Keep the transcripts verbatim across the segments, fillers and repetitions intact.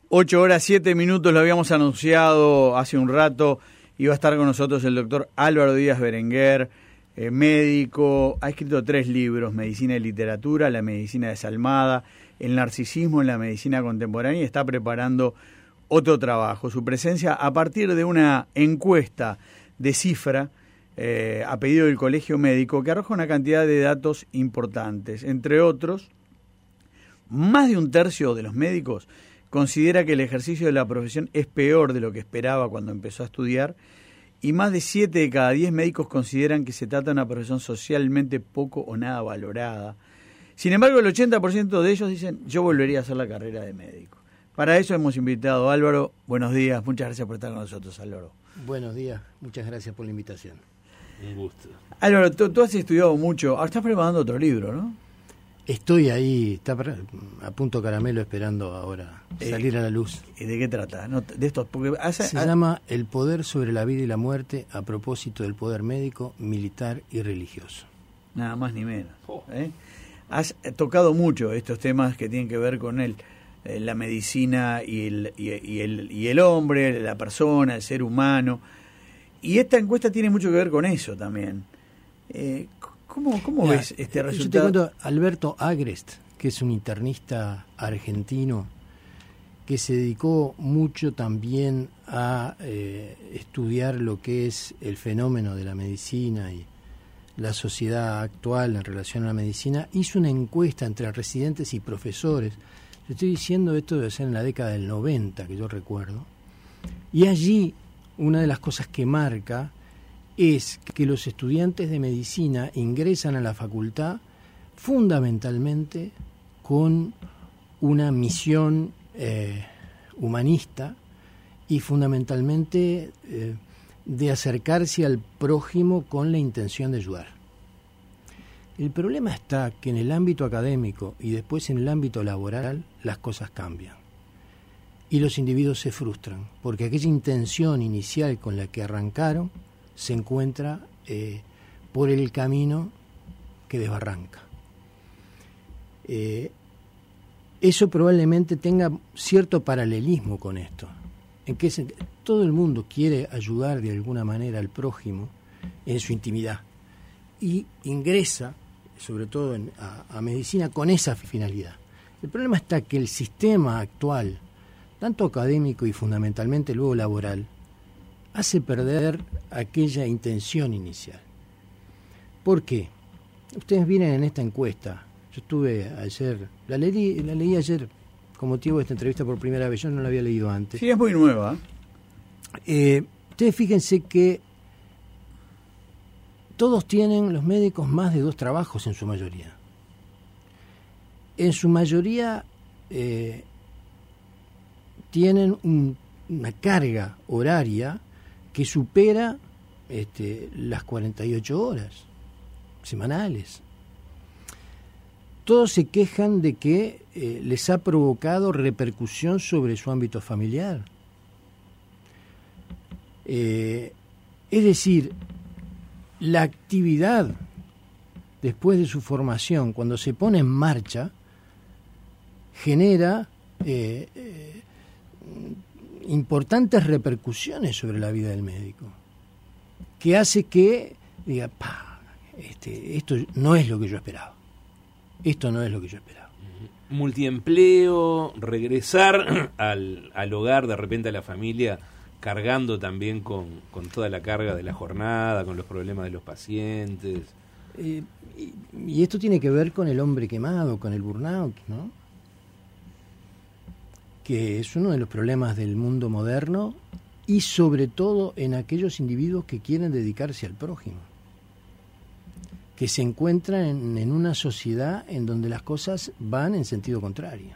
Ocho horas, siete minutos, lo habíamos anunciado hace un rato. Iba a estar con nosotros el doctor Álvaro Díaz Berenguer, eh, médico. Ha escrito tres libros: Medicina y Literatura, La Medicina Desalmada, El Narcisismo en la Medicina Contemporánea, y está preparando otro trabajo. Su presencia a partir de una encuesta de Cifra, eh, a pedido del Colegio Médico, que arroja una cantidad de datos importantes. Entre otros, más de un tercio de los médicos considera que el ejercicio de la profesión es peor de lo que esperaba cuando empezó a estudiar, y más de siete de cada diez médicos consideran que se trata de una profesión socialmente poco o nada valorada. Sin embargo, el ochenta por ciento de ellos dicen: yo volvería a hacer la carrera de médico. Para eso hemos invitado a Álvaro. Buenos días, muchas gracias por estar con nosotros, Álvaro. Buenos días, muchas gracias por la invitación. Un gusto. Álvaro, tú, tú has estudiado mucho, ahora estás preparando otro libro, ¿no? Estoy ahí, está a punto caramelo, esperando ahora salir eh, a la luz. ¿Y de qué trata? No, de estos, porque hace, Se hace... llama El poder sobre la vida y la muerte a propósito del poder médico, militar y religioso. Nada más ni menos. ¿eh? Has tocado mucho estos temas que tienen que ver con el, eh, la medicina y el, y, y, el, y el hombre, la persona, el ser humano. Y esta encuesta tiene mucho que ver con eso también. Eh, ¿Cómo, cómo Mira, ves este yo resultado? te cuento, Alberto Agrest, que es un internista argentino que se dedicó mucho también a eh, estudiar lo que es el fenómeno de la medicina y la sociedad actual en relación a la medicina, hizo una encuesta entre residentes y profesores. Te estoy diciendo, esto debe ser en la década del noventa, que yo recuerdo, y allí una de las cosas que marca es que los estudiantes de medicina ingresan a la facultad fundamentalmente con una misión eh, humanista y fundamentalmente eh, de acercarse al prójimo con la intención de ayudar. El problema está que en el ámbito académico y después en el ámbito laboral las cosas cambian y los individuos se frustran porque aquella intención inicial con la que arrancaron se encuentra eh, por el camino que desbarranca. Eh, eso probablemente tenga cierto paralelismo con esto. En que se, todo el mundo quiere ayudar de alguna manera al prójimo en su intimidad y ingresa, sobre todo en, a, a medicina, con esa finalidad. El problema está que el sistema actual, tanto académico y fundamentalmente luego laboral, hace perder aquella intención inicial. ¿Por qué? Ustedes vienen en esta encuesta. Yo estuve ayer, la leí, la leí ayer con motivo de esta entrevista por primera vez, yo no la había leído antes. Sí, es muy nueva. Eh, ustedes fíjense que todos tienen, los médicos, más de dos trabajos en su mayoría. En su mayoría eh, tienen un, una carga horaria que supera este, las cuarenta y ocho horas semanales. Todos se quejan de que eh, les ha provocado repercusión sobre su ámbito familiar. Eh, es decir, la actividad después de su formación, cuando se pone en marcha, genera eh, eh, importantes repercusiones sobre la vida del médico, que hace que diga, pa, este, esto no es lo que yo esperaba. Esto no es lo que yo esperaba. Multiempleo, regresar al, al hogar, de repente a la familia, cargando también con, con toda la carga de la jornada, con los problemas de los pacientes. Eh, y, y esto tiene que ver con el hombre quemado, con el burnout, ¿no? Que es uno de los problemas del mundo moderno y sobre todo en aquellos individuos que quieren dedicarse al prójimo, que se encuentran en, en una sociedad en donde las cosas van en sentido contrario.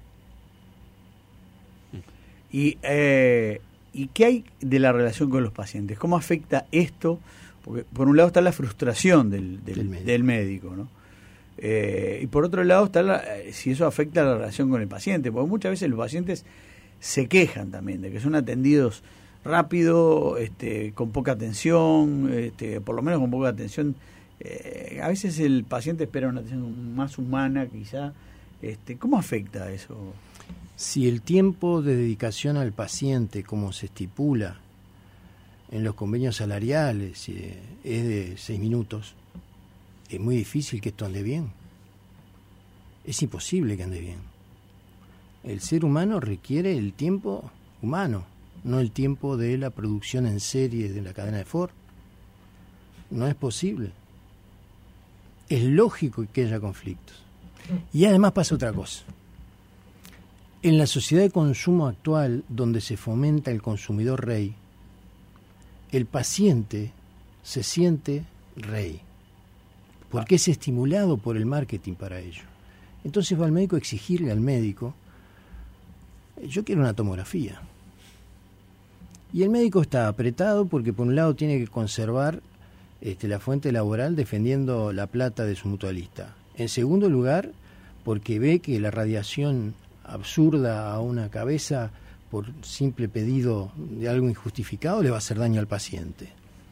Y, eh, ¿y qué hay de la relación con los pacientes? ¿Cómo afecta esto? Porque por un lado está la frustración del, del, del médico, del médico, ¿no? Eh, y por otro lado está la, si eso afecta a la relación con el paciente, porque muchas veces los pacientes se quejan también de que son atendidos rápido, este, con poca atención, este, por lo menos con poca atención. Eh, a veces el paciente espera una atención más humana, quizá. Este, ¿Cómo afecta eso? Si el tiempo de dedicación al paciente, como se estipula en los convenios salariales, eh, es de seis minutos, es muy difícil que esto ande bien. Es imposible que ande bien. El ser humano requiere el tiempo humano, no el tiempo de la producción en serie de la cadena de Ford. No es posible. Es lógico que haya conflictos. Y además pasa otra cosa. En la sociedad de consumo actual, donde se fomenta el consumidor rey, el paciente se siente rey, porque es estimulado por el marketing para ello. Entonces va al médico a exigirle al médico, yo quiero una tomografía. Y el médico está apretado porque por un lado tiene que conservar este, la fuente laboral defendiendo la plata de su mutualista. En segundo lugar, porque ve que la radiación absurda a una cabeza por simple pedido de algo injustificado le va a hacer daño al paciente.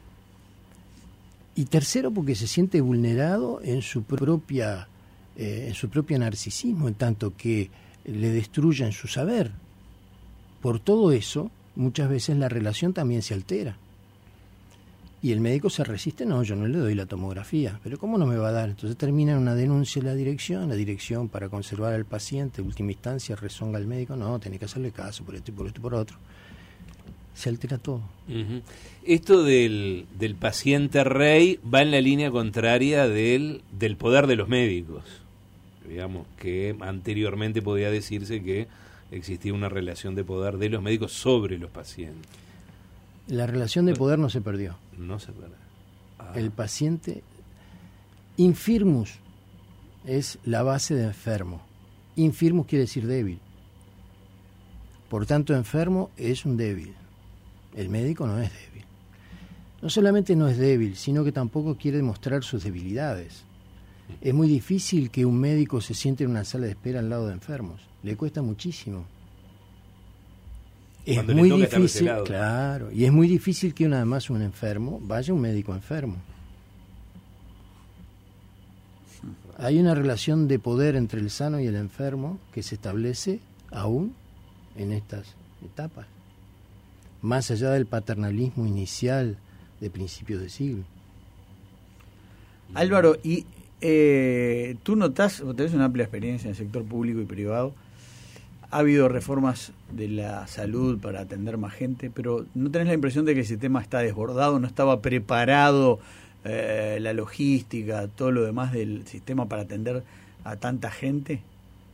Y tercero, porque se siente vulnerado en su propia eh, en su propio narcisismo, en tanto que le destruyan su saber. Por todo eso, muchas veces la relación también se altera. Y el médico se resiste, no, yo no le doy la tomografía, pero ¿cómo no me va a dar? Entonces termina en una denuncia en la dirección, la dirección para conservar al paciente, en última instancia rezonga al médico, no, tenés que hacerle caso por esto y por esto y por otro. Se altera todo. Uh-huh. Esto del, del paciente rey va en la línea contraria del, del poder de los médicos. Digamos que anteriormente podía decirse que existía una relación de poder de los médicos sobre los pacientes. La relación de poder no se perdió. No se perdió. Ah. El paciente, infirmus, es la base de enfermo. Infirmus quiere decir débil. Por tanto, enfermo es un débil. El médico no es débil. No solamente no es débil, sino que tampoco quiere demostrar sus debilidades. Es muy difícil que un médico se siente en una sala de espera al lado de enfermos. Le cuesta muchísimo. Es Cuando muy le toca difícil, estar claro, y es muy difícil que una además un enfermo vaya a un médico enfermo. Hay una relación de poder entre el sano y el enfermo que se establece aún en estas etapas, más allá del paternalismo inicial de principios de siglo. Álvaro, y eh, tú notás, vos tenés una amplia experiencia en el sector público y privado, ha habido reformas de la salud para atender más gente, pero ¿no tenés la impresión de que el sistema está desbordado, no estaba preparado eh, la logística, todo lo demás del sistema para atender a tanta gente?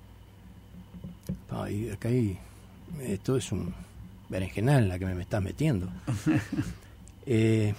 Ay, acá hay, esto es un berenjenal en la que me, me estás metiendo. eh,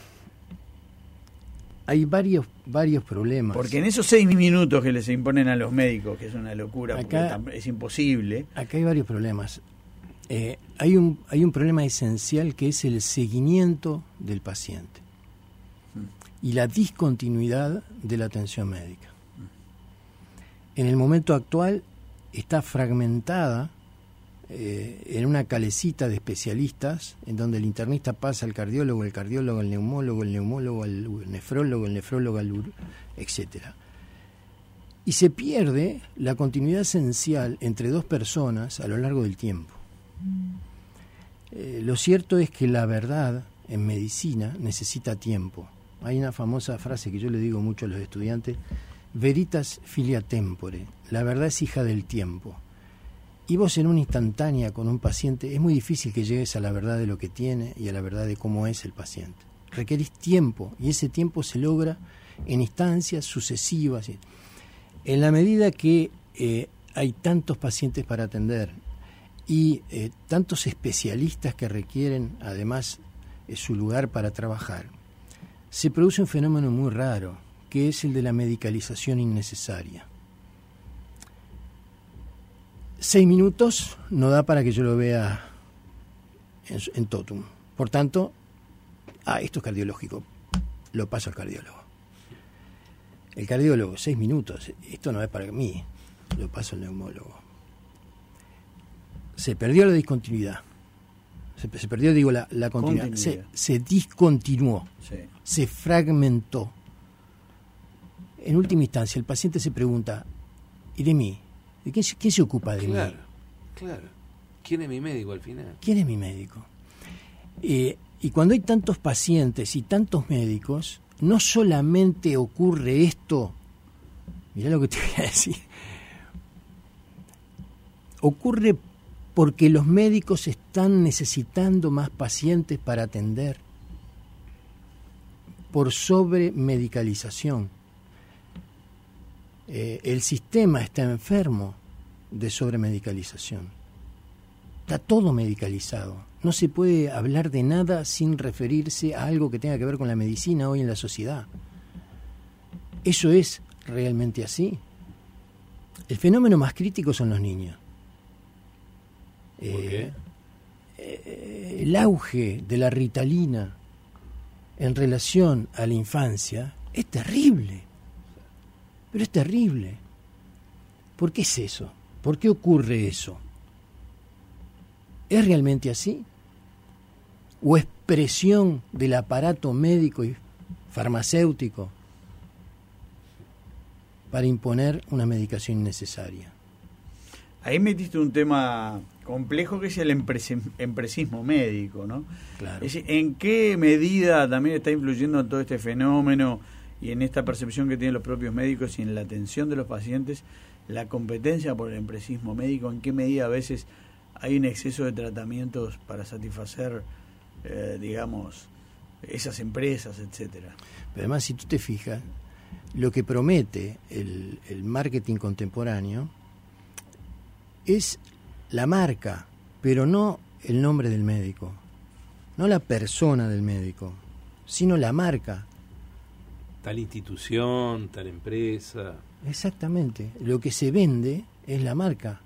hay varios varios problemas. Porque en esos seis minutos que les imponen a los médicos, que es una locura, acá, porque es imposible. Acá hay varios problemas. Eh, hay un hay un problema esencial que es el seguimiento del paciente mm. y la discontinuidad de la atención médica. Mm. En el momento actual está fragmentada eh, en una calecita de especialistas, en donde el internista pasa al cardiólogo, el cardiólogo al neumólogo, el neumólogo al nefrólogo, el nefrólogo al ur, etcétera. Y se pierde la continuidad esencial entre dos personas a lo largo del tiempo. Eh, lo cierto es que la verdad en medicina necesita tiempo. Hay una famosa frase que yo le digo mucho a los estudiantes: veritas filia tempore, la verdad es hija del tiempo. Y vos en una instantánea con un paciente es muy difícil que llegues a la verdad de lo que tiene y a la verdad de cómo es el paciente. Requerís tiempo, y ese tiempo se logra en instancias sucesivas. En la medida que eh, hay tantos pacientes para atender y eh, tantos especialistas que requieren además eh, su lugar para trabajar, se produce un fenómeno muy raro, que es el de la medicalización innecesaria. Seis minutos no da para que yo lo vea en, en totum. Por tanto, ah, esto es cardiológico, lo paso al cardiólogo. El cardiólogo, seis minutos, esto no es para mí, lo paso al neumólogo. Se perdió la discontinuidad. Se, se perdió, digo, la, la continuidad. Se, se discontinuó, sí. Se fragmentó. En última instancia, el paciente se pregunta, ¿y de mí? ¿De quién, quién se ocupa de claro, mí? Claro. ¿Quién es mi médico al final? ¿Quién es mi médico? Eh, y cuando hay tantos pacientes y tantos médicos, no solamente ocurre esto, mirá lo que te voy a decir, ocurre porque los médicos están necesitando más pacientes para atender, por sobremedicalización. Eh, el sistema está enfermo de sobremedicalización. Está todo medicalizado. No se puede hablar de nada sin referirse a algo que tenga que ver con la medicina hoy en la sociedad. ¿Eso es realmente así? El fenómeno más crítico son los niños. ¿Por qué? Eh, eh, el auge de la Ritalina en relación a la infancia es terrible. Pero es terrible. ¿Por qué es eso? ¿Por qué ocurre eso? ¿Es realmente así? ¿O es presión del aparato médico y farmacéutico para imponer una medicación innecesaria? Ahí metiste un tema complejo que es el empresi- empresismo médico, ¿no? Claro. Es decir, ¿en qué medida también está influyendo en todo este fenómeno y en esta percepción que tienen los propios médicos y en la atención de los pacientes la competencia por el empresismo médico? ¿En qué medida a veces hay un exceso de tratamientos para satisfacer, eh, digamos, esas empresas, etcétera? Pero además, si tú te fijas, lo que promete el, el marketing contemporáneo es la marca, pero no el nombre del médico, no la persona del médico, sino la marca. Tal institución, tal empresa. Exactamente. Lo que se vende es la marca.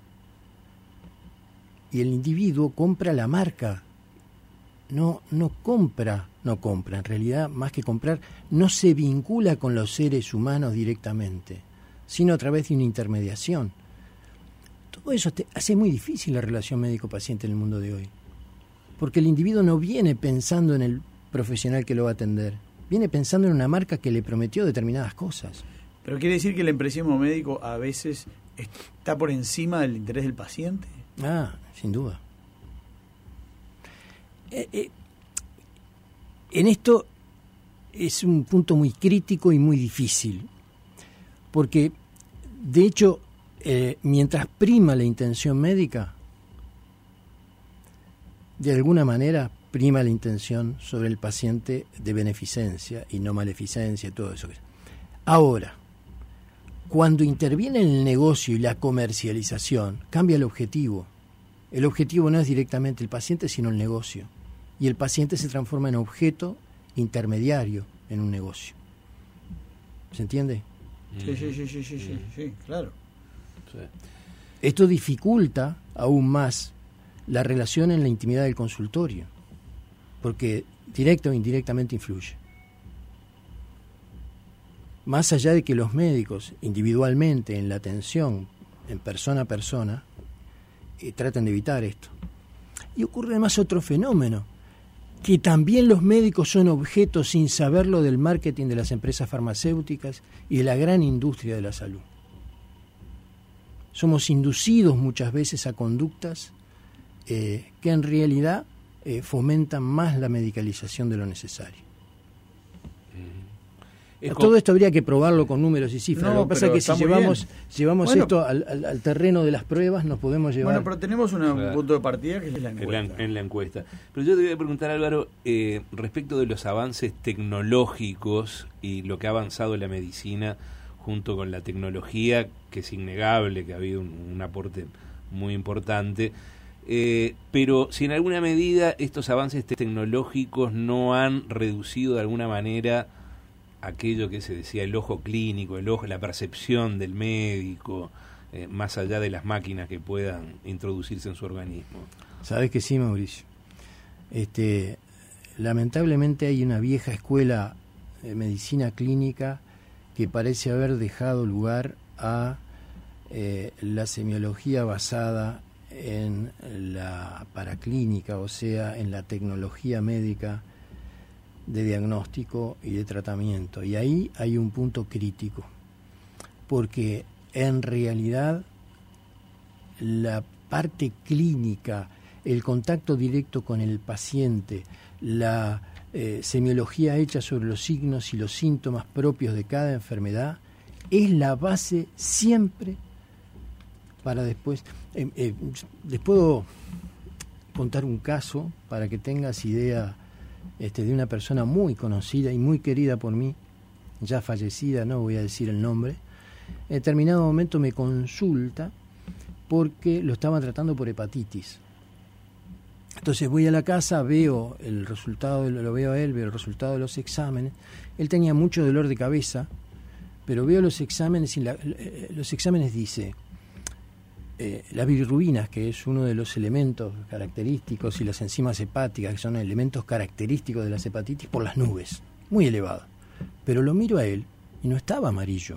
Y el individuo compra la marca. No, no compra, no compra. En realidad, más que comprar, no se vincula con los seres humanos directamente, sino a través de una intermediación. Todo eso te hace muy difícil la relación médico-paciente en el mundo de hoy. Porque el individuo no viene pensando en el profesional que lo va a atender. Viene pensando en una marca que le prometió determinadas cosas. ¿Pero quiere decir que el empresismo médico a veces está por encima del interés del paciente? Ah, sin duda. Eh, eh, en esto es un punto muy crítico y muy difícil. Porque, de hecho, eh, mientras prima la intención médica, de alguna manera prima la intención sobre el paciente de beneficencia y no maleficencia y todo eso. Ahora, cuando interviene el negocio y la comercialización, cambia el objetivo. El objetivo no es directamente el paciente, sino el negocio. Y el paciente se transforma en objeto intermediario en un negocio. ¿Se entiende? Sí, sí, sí, sí, sí, sí, sí, claro. Sí. Esto dificulta aún más la relación en la intimidad del consultorio, porque directa o indirectamente influye. Más allá de que los médicos individualmente en la atención, en persona a persona, eh, tratan de evitar esto. Y ocurre además otro fenómeno, que también los médicos son objetos sin saberlo del marketing de las empresas farmacéuticas y de la gran industria de la salud. Somos inducidos muchas veces a conductas eh, que en realidad eh, fomentan más la medicalización de lo necesario. Es Todo esto habría que probarlo con números y cifras. No, Lo que pasa es que si llevamos, llevamos bueno, esto al, al, al terreno de las pruebas, nos podemos llevar... Bueno, pero tenemos una, Claro. un punto de partida que es la En encuesta. la, en la encuesta. Pero yo te voy a preguntar, Álvaro, eh, respecto de los avances tecnológicos y lo que ha avanzado la medicina junto con la tecnología, que es innegable que ha habido un, un aporte muy importante, eh, pero si en alguna medida estos avances tecnológicos no han reducido de alguna manera aquello que se decía el ojo clínico, el ojo, la percepción del médico, eh, más allá de las máquinas que puedan introducirse en su organismo. Sabes que sí, Mauricio. Este, lamentablemente hay una vieja escuela de medicina clínica que parece haber dejado lugar a eh, la semiología basada en la paraclínica, o sea, en la tecnología médica de diagnóstico y de tratamiento. Y ahí hay un punto crítico, porque en realidad la parte clínica, el contacto directo con el paciente, la eh, semiología hecha sobre los signos y los síntomas propios de cada enfermedad, es la base siempre para después. Eh, eh, les puedo contar un caso para que tengas idea este, de una persona muy conocida y muy querida por mí, ya fallecida, no voy a decir el nombre. En determinado momento me consulta porque lo estaban tratando por hepatitis. Entonces voy a la casa, veo el resultado, lo veo a él, veo el resultado de los exámenes. Él tenía mucho dolor de cabeza, pero veo los exámenes y la, los exámenes dice eh, la bilirrubina, que es uno de los elementos característicos, y las enzimas hepáticas, que son elementos característicos de las hepatitis, por las nubes, muy elevado. Pero lo miro a él y no estaba amarillo.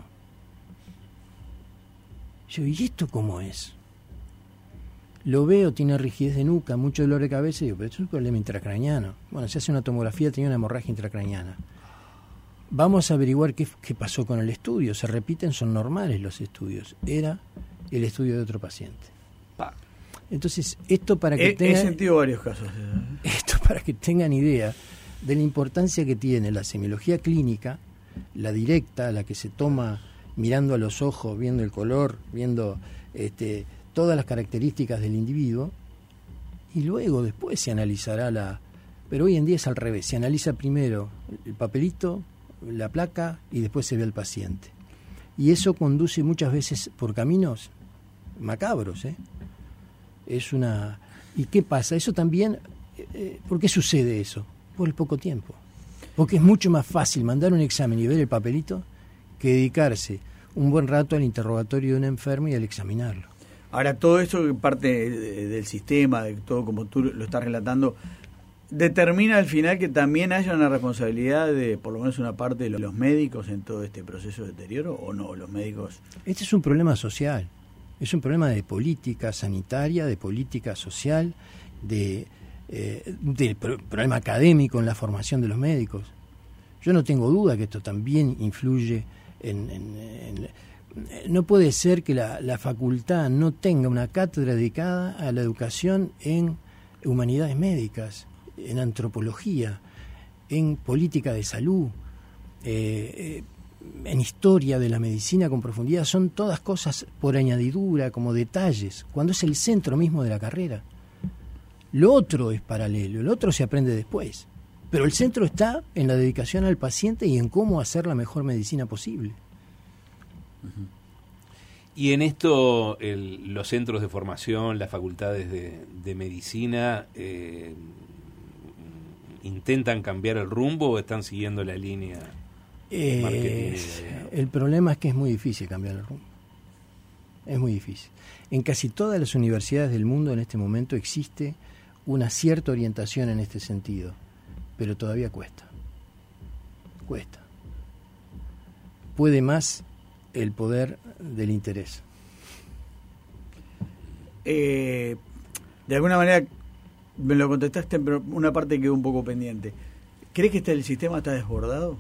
Yo, ¿y esto cómo es? Lo veo, tiene rigidez de nuca, mucho dolor de cabeza, y digo, pero esto es un problema intracraniano. Bueno, se hace una tomografía, tenía una hemorragia intracraniana. Vamos a averiguar qué, qué pasó con el estudio. Se repiten, son normales los estudios. Era el estudio de otro paciente. Entonces, esto para que he, tengan... He sentido varios casos. Esto para que tengan idea de la importancia que tiene la semiología clínica, la directa, la que se toma mirando a los ojos, viendo el color, viendo este, todas las características del individuo, y luego después se analizará la... Pero hoy en día es al revés, se analiza primero el papelito, la placa, y después se ve al paciente. Y eso conduce muchas veces por caminos macabros, ¿eh? Es una... ¿Y qué pasa? Eso también... Eh, ¿Por qué sucede eso? Por el poco tiempo. Porque es mucho más fácil mandar un examen y ver el papelito que dedicarse un buen rato al interrogatorio de un enfermo y al examinarlo. Ahora, todo esto parte del sistema, de todo como tú lo estás relatando, determina al final que también haya una responsabilidad de, por lo menos una parte de los médicos en todo este proceso de deterioro, ¿o no? Los médicos... Este es un problema social, es un problema de política sanitaria, de política social, de, eh, de problema académico en la formación de los médicos. Yo no tengo duda que esto también influye en... en, en no puede ser que la, la facultad no tenga una cátedra dedicada a la educación en humanidades médicas, en antropología, en política de salud, eh, eh, en historia de la medicina con profundidad. Son todas cosas por añadidura, como detalles, cuando es el centro mismo de la carrera. Lo otro es paralelo, lo otro se aprende después. Pero el centro está en la dedicación al paciente y en cómo hacer la mejor medicina posible. Y en esto, el, los centros de formación, las facultades de, de medicina, eh, ¿intentan cambiar el rumbo o están siguiendo la línea? Eh, el problema es que es muy difícil cambiar el rumbo. Es muy difícil. En casi todas las universidades del mundo en este momento existe una cierta orientación en este sentido, pero todavía cuesta. Cuesta. Puede más el poder del interés. Eh, de alguna manera me lo contestaste, pero una parte quedó un poco pendiente. ¿Crees que este, el sistema está desbordado?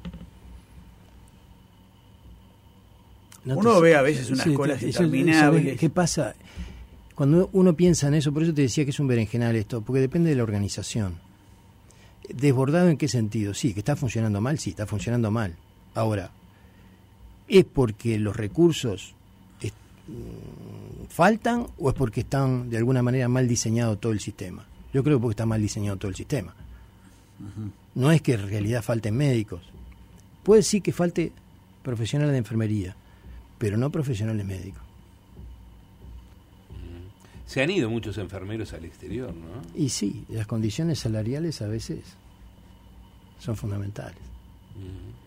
No uno te, ve a veces unas sí, colas te, interminables. ¿Qué pasa? Cuando uno piensa en eso, por eso te decía que es un berenjenal esto, porque depende de la organización. ¿Desbordado en qué sentido? Sí, que está funcionando mal, sí, está funcionando mal. Ahora, ¿es porque los recursos es, mm, faltan o es porque están de alguna manera mal diseñado todo el sistema? Yo creo que porque está mal diseñado todo el sistema. Uh-huh. No es que en realidad falten médicos. Puede sí que falte profesionales de enfermería, pero no profesionales médicos. Se han ido muchos enfermeros al exterior, ¿no? Y sí, las condiciones salariales a veces son fundamentales. Uh-huh.